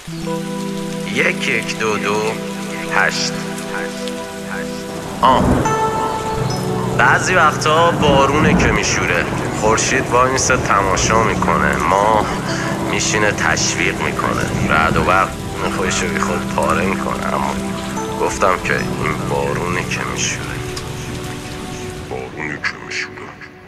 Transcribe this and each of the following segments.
1 2 2 8. بعضی وقتا بارونه که میشوره، خورشید وایسه تماشا میکنه، ماه میشینه تشویق میکنه، رعد و برق خودشو بی خود پاره میکنه. اما گفتم که این بارونه که میشوره، بارونه که میشوره.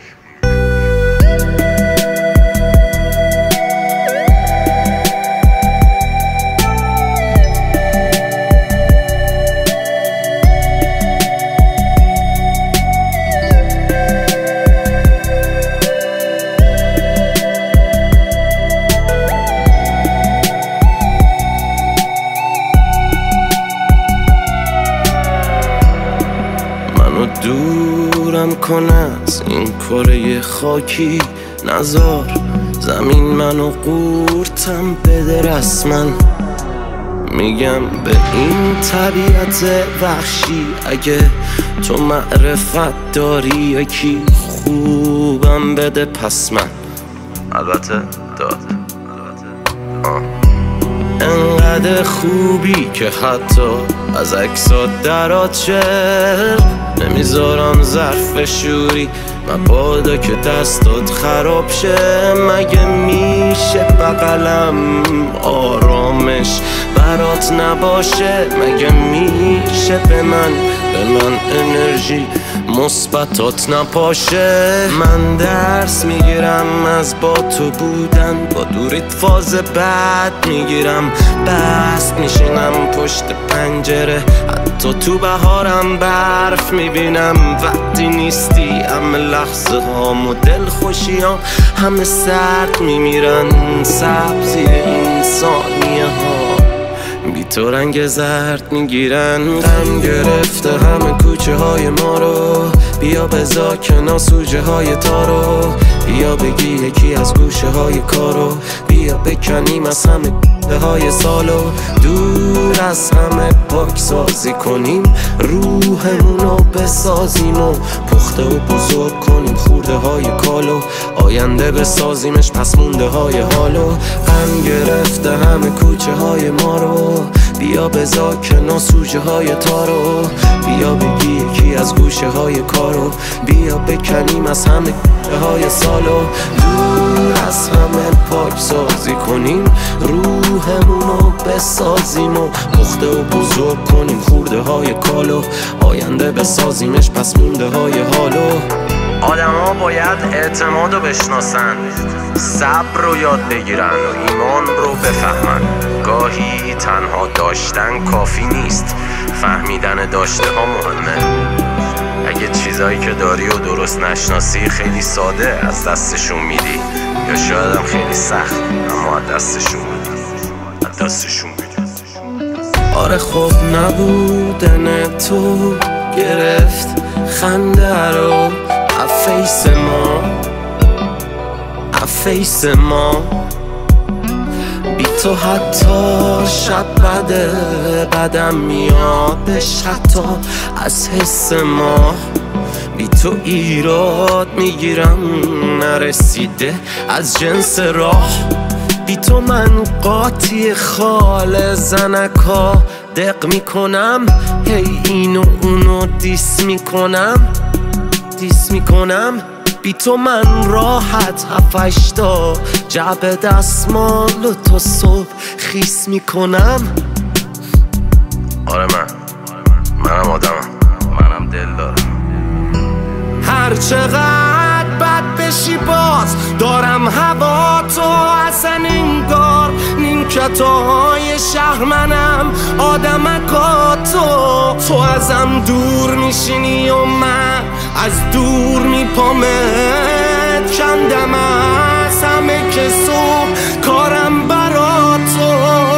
دورم کن از این کره خاکی، نزار زمین منو قورتم بده رسما. میگم به این طبیعت وحشی اگه تو معرفت داری یکی خوبم بده پس من البته داد. انقدر خوبی که حتی از عکسات درات شعر نمیذارم ظرف شوری، مبادا که دستات خراب شه. مگه میشه بغلم آرامش برات نباشه؟ مگه میشه به من انرژی مثبتات نپاشه؟ من درس میگیرم از با تو بودن، با دوریت فاز بد میگیرم، بست میشینم پشت پنجره، حتی تو بهارم برف میبینم. وقتی نیستی همه لحظه هام و دل خوشیام همه سرد میمیرن، سبزی این ثانیه ها بی تو رنگ زرد میگیرن. غم گرفته همه کوچه های ما رو، بیا بذار کنار سوژه های تارو، بیا بگی یکی از گوشه های کارو، بیا بکنیم از همه های سالو، دور از همه پاک سازی کنیم، روحمونو بسازیم و پخته و بزرگ کنیم خورده های کالو، آینده بسازیمش پس مونده های حالو. غم گرفته همه کوچه های ما رو، بیا بذار کنار سوژه های تارو، بیا بگی یکی از گوشه های کارو، بیا بکنیم از همه های سالو، دور از همه پاک سازی کنیم، روحمونو بسازیم و پخته و بزرگ کنیم خورده های کالو، آینده بسازیمش پس مونده های حالو. آدم ها باید اعتماد رو بشناسن، صبر رو یاد بگیرن و ایمان رو بفهمن. گاهی تنها داشتن کافی نیست، فهمیدن داشته ها مهمه. اگه چیزایی که داری و درست نشناسی، خیلی ساده از دستشون میدی، یا شاید هم خیلی سخت اما از دستشون میدی. آره خب نبودن تو گرفت خنده رو افیس ما، بی تو حتی شب بدم میادش حتی از حس ما، بی تو ایراد میگیرم نرسیده از جنس راه، بی تو من قاطی خال زنکا دق میکنم، هی اینو اونو دیس میکنم، بی تو من راحت 7-8 جعبه دستمال و تو صبح خیس میکنم. آره منم آدمم، منم دل دارم. هر چقدر بد بشی باز دارم هوا تو، اصلا انگار نیمکتای شهر منم آدمکا تو ازم دور میشینی و من از دور میپامت کندم از همه که صبح کارم برا تو.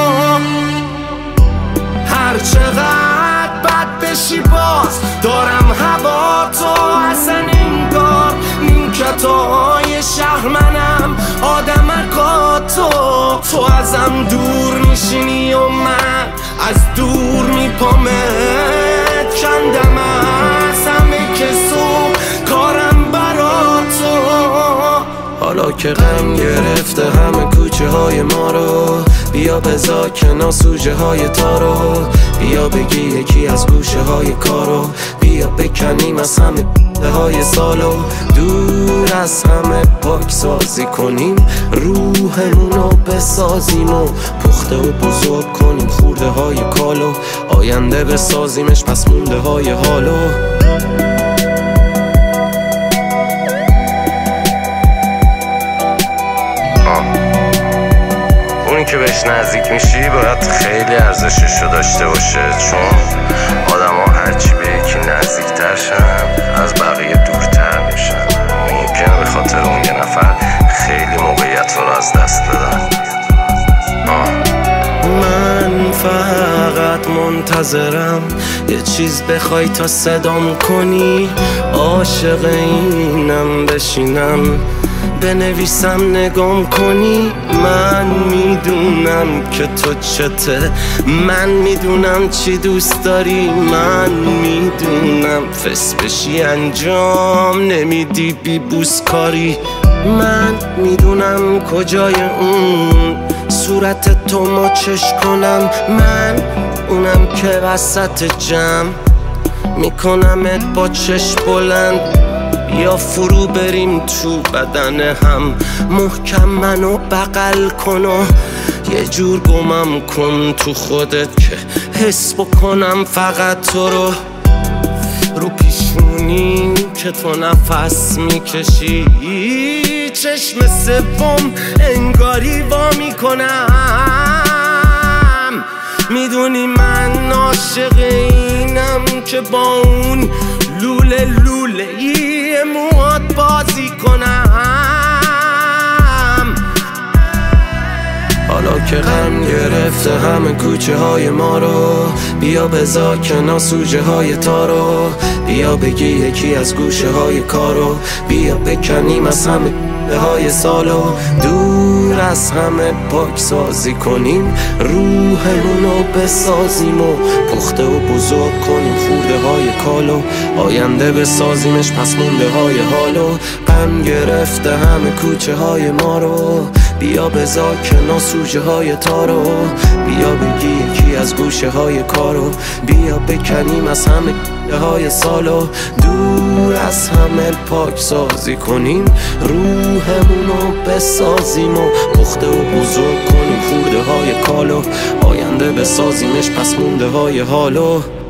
هر چقدر بد بشی باز دارم هوا تو، اصلا انگار نیمکتای شهر منم آدمکا تو ازم دور میشینی و من از دور میپامت کندم از همه که صبح کارم برا تو. حالا که غم گرفته همه کوچه های ما رو، بیا بیا بذار کنار سوژه های تارو، بیا بگی یکی از گوشه های کارو، بیا بکنیم از همه های سالو، دور از همه پاک سازی کنیم، روحمونو بسازیم و پخته و بزرگ کنیم خورده های کالو، آینده بسازیمش پس مونده های حالو. اونی که بهش نزدیک میشی باید خیلی ارزششو داشته باشه، چون آدم ها هرچی به یکی نزدیکتر شن از بقیه دورتر میشن. ممکنه به خاطر اون یه نفر خیلی موقعیت رو از دست بدن. من فقط منتظرم یه چیز بخوای تا صدام کنی، عاشق اینم بشینم بنویسم نگام کنی. من میدونم که تو چته، من میدونم چی دوست داری، من میدونم فس بشی انجام نمیدی بی بوس کاری. من میدونم کجای اون صورت تو مچش کنم، من اونم که وسط جمع میکنمت با چشم بلند، یا فرو بریم تو بدن هم، محکم منو بغل کن و یه جور گمم کن تو خودت که حس بکنم فقط تو رو پیشونی که تو نفس میکشی، چشم سوم انگاری وا میکنم. میدونی من عاشق اینم که با اون لوله موهات بازی کنم. حالا که غم گرفته همه کوچه های ما رو، بیا بذار کنار سوژه های تارو، بیا بگی یکی از گوشه های کارو، بیا بکنیم از همه های سالو، دور از همه پاک سازی کنیم، روحمونو بسازیم و پخته و بزرگ کنیم خورده های کالو، آینده بسازیمش پس مونده های حالو. غم گرفته همه کوچه های ما رو، بیا بذار کنار سوژه های تارو، بیا بگی یکی از گوشه های کارو، بیا بکنیم از همه های سالو، دور از همه پاک سازی کنیم، روحمونو بسازیم و پخته و بزرگ کنیم خورده های کالو، آینده بسازیمش پس مونده های حالو.